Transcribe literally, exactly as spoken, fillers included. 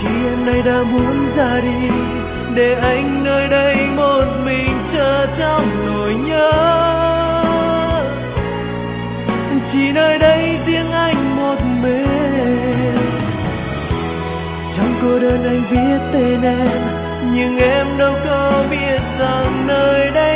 khi em nay đã muốn ra đi, để anh nơi đây một mình chờ trong nỗi nhớ. Chỉ nơi đây riêng anh một mình, trong cô đơn anh viết tên em, nhưng em đâu có biết rằng nơi đây